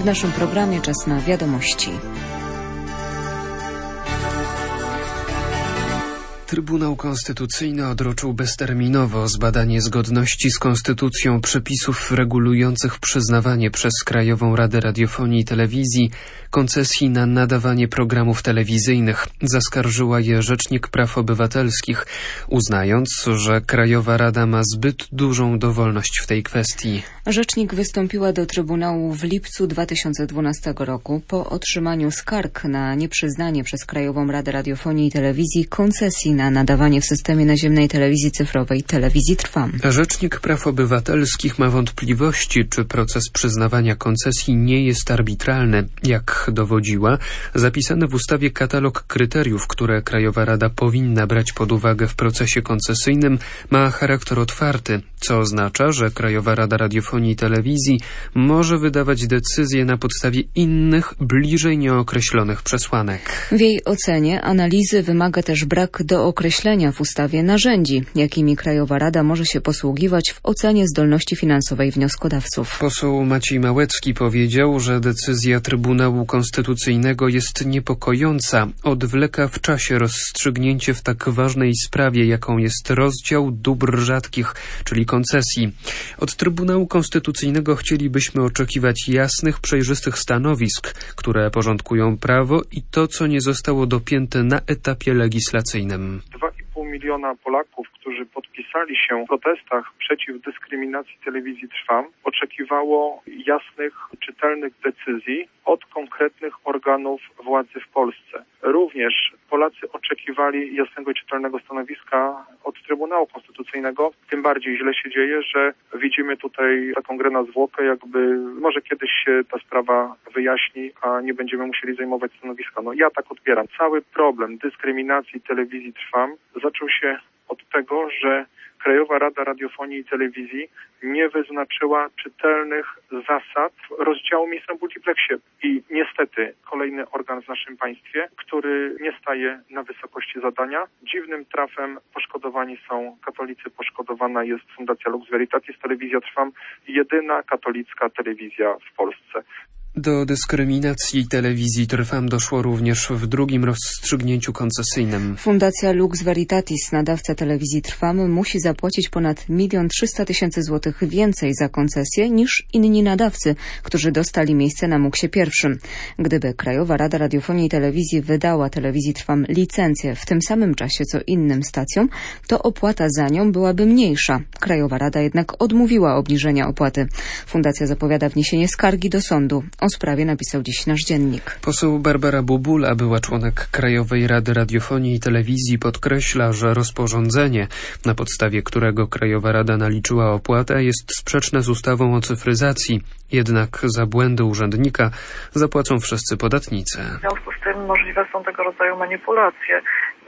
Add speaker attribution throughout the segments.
Speaker 1: W naszym programie czas na wiadomości.
Speaker 2: Trybunał Konstytucyjny odroczył bezterminowo zbadanie zgodności z konstytucją przepisów regulujących przyznawanie przez Krajową Radę Radiofonii i Telewizji koncesji na nadawanie programów telewizyjnych. Zaskarżyła je Rzecznik Praw Obywatelskich, uznając, że Krajowa Rada ma zbyt dużą dowolność w tej kwestii.
Speaker 1: Rzecznik wystąpiła do Trybunału w lipcu 2012 roku po otrzymaniu skarg na nieprzyznanie przez Krajową Radę Radiofonii i Telewizji koncesji na nadawanie w systemie naziemnej telewizji cyfrowej Telewizji Trwam.
Speaker 2: Rzecznik Praw Obywatelskich ma wątpliwości, czy proces przyznawania koncesji nie jest arbitralny. Jak dowodziła, zapisany w ustawie katalog kryteriów, które Krajowa Rada powinna brać pod uwagę w procesie koncesyjnym, ma charakter otwarty, co oznacza, że Krajowa Rada Radiofonii i Telewizji może wydawać decyzje na podstawie innych, bliżej nieokreślonych przesłanek.
Speaker 1: W jej ocenie analizy wymaga też brak dookreślenia w ustawie narzędzi, jakimi Krajowa Rada może się posługiwać w ocenie zdolności finansowej wnioskodawców.
Speaker 2: Poseł Maciej Małecki powiedział, że decyzja Trybunału Konstytucyjnego jest niepokojąca, odwleka w czasie rozstrzygnięcie w tak ważnej sprawie, jaką jest rozdział dóbr rzadkich, czyli koncesji. Od Trybunału Konstytucyjnego chcielibyśmy oczekiwać jasnych, przejrzystych stanowisk, które porządkują prawo i to, co nie zostało dopięte na etapie legislacyjnym.
Speaker 3: 2,5 miliona Polaków, którzy podpisali się w protestach przeciw dyskryminacji Telewizji Trwam, oczekiwało jasnych, czytelnych decyzji od konkretnych organów władzy w Polsce. Również Polacy oczekiwali jasnego i czytelnego stanowiska od Trybunału Konstytucyjnego. Tym bardziej źle się dzieje, że widzimy tutaj taką grę na zwłokę, jakby może kiedyś się ta sprawa wyjaśni, a nie będziemy musieli zajmować stanowiska. Ja tak odbieram. Cały problem dyskryminacji Telewizji Trwam zaczął się od tego, że Krajowa Rada Radiofonii i Telewizji nie wyznaczyła czytelnych zasad rozdziału miejsc na multiplexie. I niestety kolejny organ w naszym państwie, który nie staje na wysokości zadania. Dziwnym trafem poszkodowani są katolicy, poszkodowana jest Fundacja Lux Veritatis, Telewizja Trwam, jedyna katolicka telewizja w Polsce.
Speaker 2: Do dyskryminacji Telewizji Trwam doszło również w drugim rozstrzygnięciu koncesyjnym.
Speaker 1: Fundacja Lux Veritatis, nadawca Telewizji Trwam, musi zapłacić ponad 1 300 000 złotych więcej za koncesję niż inni nadawcy, którzy dostali miejsce na MUKS-ie pierwszym. Gdyby Krajowa Rada Radiofonii i Telewizji wydała Telewizji Trwam licencję w tym samym czasie co innym stacjom, to opłata za nią byłaby mniejsza. Krajowa Rada jednak odmówiła obniżenia opłaty. Fundacja zapowiada wniesienie skargi do sądu. O sprawie napisał dziś nasz dziennik.
Speaker 2: Poseł Barbara Bubula, była członek Krajowej Rady Radiofonii i Telewizji, podkreśla, że rozporządzenie, na podstawie którego Krajowa Rada naliczyła opłatę, jest sprzeczne z ustawą o cyfryzacji. Jednak za błędy urzędnika zapłacą wszyscy podatnicy.
Speaker 4: W związku z tym możliwe są tego rodzaju manipulacje.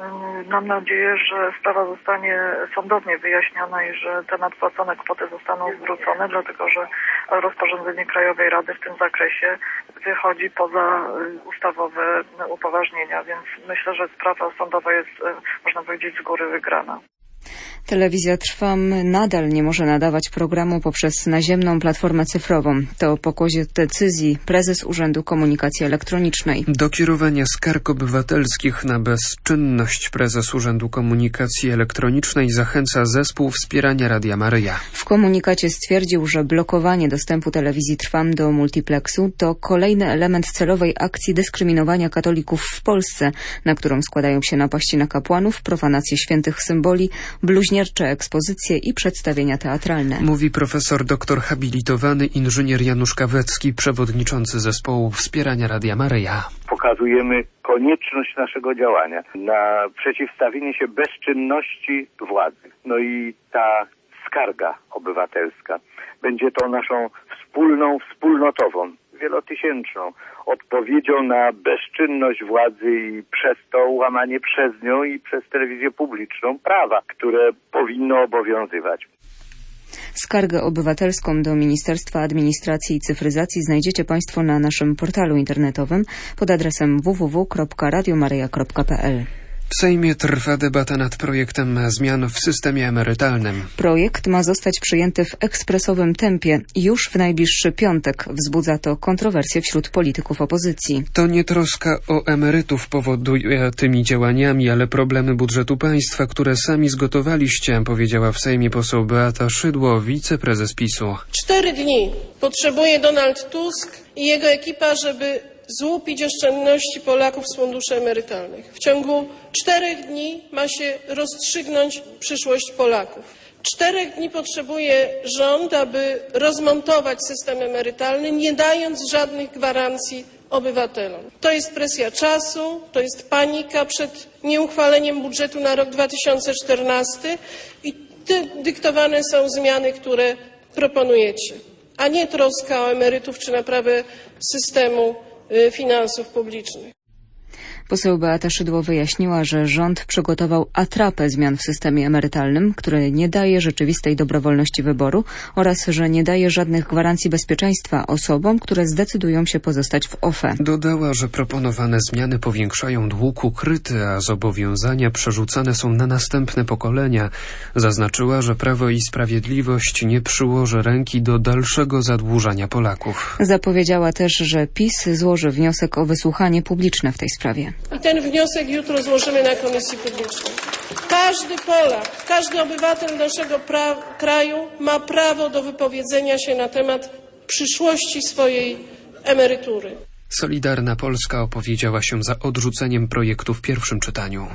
Speaker 4: Mam nadzieję, że sprawa zostanie sądownie wyjaśniona i że te nadpłacone kwoty zostaną zwrócone, dlatego że rozporządzenie Krajowej Rady w tym zakresie wychodzi poza ustawowe upoważnienia, więc myślę, że sprawa sądowa jest, można powiedzieć, z góry wygrana.
Speaker 1: Telewizja Trwam nadal nie może nadawać programu poprzez naziemną platformę cyfrową. To pokłosie decyzji prezes Urzędu Komunikacji Elektronicznej.
Speaker 2: Do kierowania skarg obywatelskich na bezczynność prezes Urzędu Komunikacji Elektronicznej zachęca Zespół Wspierania Radia Maryja.
Speaker 1: W komunikacie stwierdził, że blokowanie dostępu Telewizji Trwam do multiplexu to kolejny element celowej akcji dyskryminowania katolików w Polsce, na którą składają się napaści na kapłanów, profanacje świętych symboli, bluźniercze ekspozycje i przedstawienia teatralne.
Speaker 2: Mówi profesor doktor habilitowany inżynier Janusz Kawecki, przewodniczący Zespołu Wspierania Radia Maryja.
Speaker 5: Pokazujemy konieczność naszego działania na przeciwstawienie się bezczynności władzy. I ta skarga obywatelska będzie to naszą wspólnotową, wielotysięczną odpowiedzią na bezczynność władzy i przez to łamanie przez nią i przez telewizję publiczną prawa, które powinno obowiązywać.
Speaker 1: Skargę obywatelską do Ministerstwa Administracji i Cyfryzacji znajdziecie Państwo na naszym portalu internetowym pod adresem www.radiomaryja.pl.
Speaker 2: W Sejmie trwa debata nad projektem zmian w systemie emerytalnym.
Speaker 1: Projekt ma zostać przyjęty w ekspresowym tempie już w najbliższy piątek. Wzbudza to kontrowersje wśród polityków opozycji.
Speaker 2: To nie troska o emerytów powoduje tymi działaniami, ale problemy budżetu państwa, które sami zgotowaliście, powiedziała w Sejmie poseł Beata Szydło, wiceprezes PiS-u.
Speaker 6: 4 dni potrzebuje Donald Tusk i jego ekipa, żeby złupić oszczędności Polaków z funduszy emerytalnych. W ciągu 4 dni ma się rozstrzygnąć przyszłość Polaków. 4 dni potrzebuje rząd, aby rozmontować system emerytalny, nie dając żadnych gwarancji obywatelom. To jest presja czasu, to jest panika przed nieuchwaleniem budżetu na rok 2014 i dyktowane są zmiany, które proponujecie, a nie troska o emerytów czy naprawę systemu finansów publicznych.
Speaker 1: Poseł Beata Szydło wyjaśniła, że rząd przygotował atrapę zmian w systemie emerytalnym, który nie daje rzeczywistej dobrowolności wyboru oraz że nie daje żadnych gwarancji bezpieczeństwa osobom, które zdecydują się pozostać w OFE.
Speaker 2: Dodała, że proponowane zmiany powiększają dług ukryty, a zobowiązania przerzucane są na następne pokolenia. Zaznaczyła, że Prawo i Sprawiedliwość nie przyłoży ręki do dalszego zadłużania Polaków.
Speaker 1: Zapowiedziała też, że PiS złoży wniosek o wysłuchanie publiczne w tej sprawie.
Speaker 6: I ten wniosek jutro złożymy na Komisji Publicznej. Każdy Polak, każdy obywatel naszego kraju ma prawo do wypowiedzenia się na temat przyszłości swojej emerytury.
Speaker 2: Solidarna Polska opowiedziała się za odrzuceniem projektu w pierwszym czytaniu.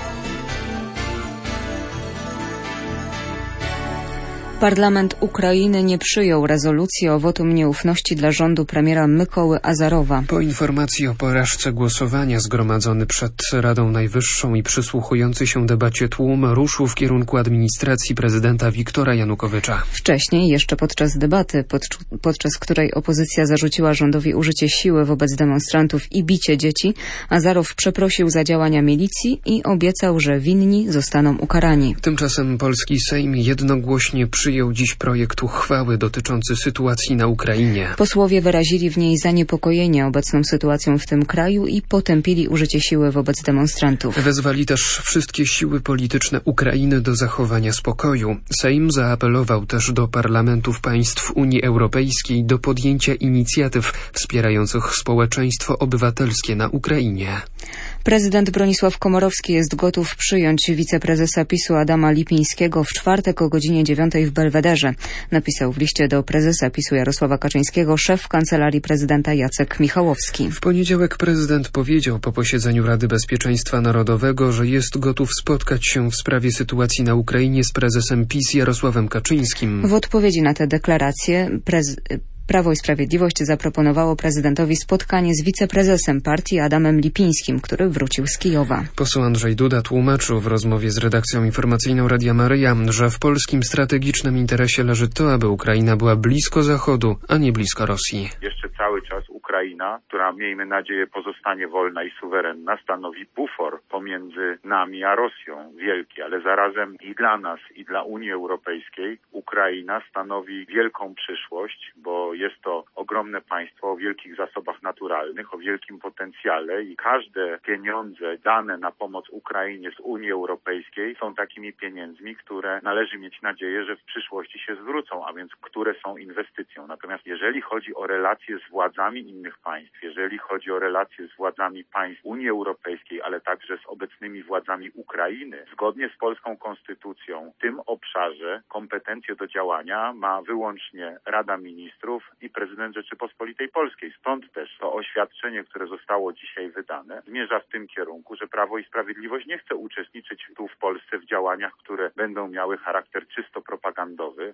Speaker 1: Parlament Ukrainy nie przyjął rezolucji o wotum nieufności dla rządu premiera Mykoły Azarowa.
Speaker 2: Po informacji o porażce głosowania zgromadzony przed Radą Najwyższą i przysłuchujący się debacie tłum ruszył w kierunku administracji prezydenta Wiktora Janukowycza.
Speaker 1: Wcześniej, jeszcze podczas debaty, podczas której opozycja zarzuciła rządowi użycie siły wobec demonstrantów i bicie dzieci, Azarow przeprosił za działania milicji i obiecał, że winni zostaną ukarani.
Speaker 2: Tymczasem polski Sejm jednogłośnie przyjął dziś projekt uchwały dotyczący sytuacji na Ukrainie.
Speaker 1: Posłowie wyrazili w niej zaniepokojenie obecną sytuacją w tym kraju i potępili użycie siły wobec demonstrantów.
Speaker 2: Wezwali też wszystkie siły polityczne Ukrainy do zachowania spokoju. Sejm zaapelował też do parlamentów państw Unii Europejskiej do podjęcia inicjatyw wspierających społeczeństwo obywatelskie na Ukrainie.
Speaker 1: Prezydent Bronisław Komorowski jest gotów przyjąć wiceprezesa PiS-u Adama Lipińskiego w czwartek o godzinie 9 w Belwederze. Napisał w liście do prezesa PiS-u Jarosława Kaczyńskiego szef Kancelarii Prezydenta Jacek Michałowski.
Speaker 2: W poniedziałek prezydent powiedział po posiedzeniu Rady Bezpieczeństwa Narodowego, że jest gotów spotkać się w sprawie sytuacji na Ukrainie z prezesem PiS Jarosławem Kaczyńskim.
Speaker 1: W odpowiedzi na tę deklarację Prawo i Sprawiedliwość zaproponowało prezydentowi spotkanie z wiceprezesem partii Adamem Lipińskim, który wrócił z Kijowa.
Speaker 2: Poseł Andrzej Duda tłumaczył w rozmowie z redakcją informacyjną Radia Maryja, że w polskim strategicznym interesie leży to, aby Ukraina była blisko Zachodu, a nie blisko Rosji.
Speaker 7: Jeszcze cały czas Ukraina, która miejmy nadzieję pozostanie wolna i suwerenna, stanowi bufor pomiędzy nami a Rosją wielki, ale zarazem i dla nas, i dla Unii Europejskiej Ukraina stanowi wielką przyszłość, bo jest to ogromne państwo o wielkich zasobach naturalnych, o wielkim potencjale i każde pieniądze dane na pomoc Ukrainie z Unii Europejskiej są takimi pieniędzmi, które należy mieć nadzieję, że w przyszłości się zwrócą, a więc które są inwestycją. Natomiast jeżeli chodzi o relacje z władzami innych państw, jeżeli chodzi o relacje z władzami państw Unii Europejskiej, ale także z obecnymi władzami Ukrainy, zgodnie z polską konstytucją w tym obszarze kompetencje do działania ma wyłącznie Rada Ministrów i prezydent Rzeczypospolitej Polskiej. Stąd też to oświadczenie, które zostało dzisiaj wydane, zmierza w tym kierunku, że Prawo i Sprawiedliwość nie chce uczestniczyć tu w Polsce w działaniach, które będą miały charakter czysto propagandowy.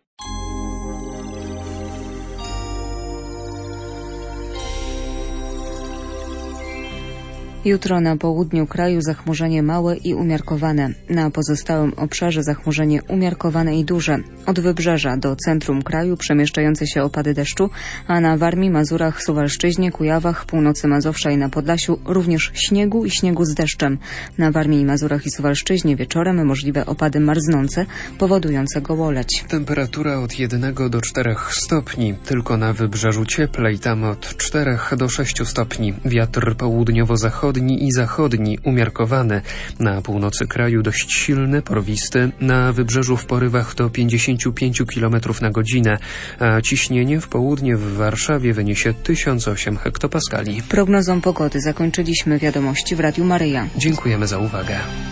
Speaker 1: Jutro na południu kraju zachmurzenie małe i umiarkowane. Na pozostałym obszarze zachmurzenie umiarkowane i duże. Od wybrzeża do centrum kraju przemieszczające się opady deszczu, a na Warmii, Mazurach, Suwalszczyźnie, Kujawach, północy Mazowsza i na Podlasiu również śniegu i śniegu z deszczem. Na Warmii, Mazurach i Suwalszczyźnie wieczorem możliwe opady marznące, powodujące gołoleć.
Speaker 2: Temperatura od 1 do 4 stopni. Tylko na wybrzeżu cieplej, tam od 4 do 6 stopni. Wiatr południowo-zachodni wschodni i zachodni umiarkowany. Na północy kraju dość silny, porwisty, na wybrzeżu w porywach do 55 km na godzinę, a ciśnienie w południe w Warszawie wyniesie 1008 hektopaskali.
Speaker 1: Prognozą pogody zakończyliśmy wiadomości w Radiu Maryja.
Speaker 2: Dziękujemy za uwagę.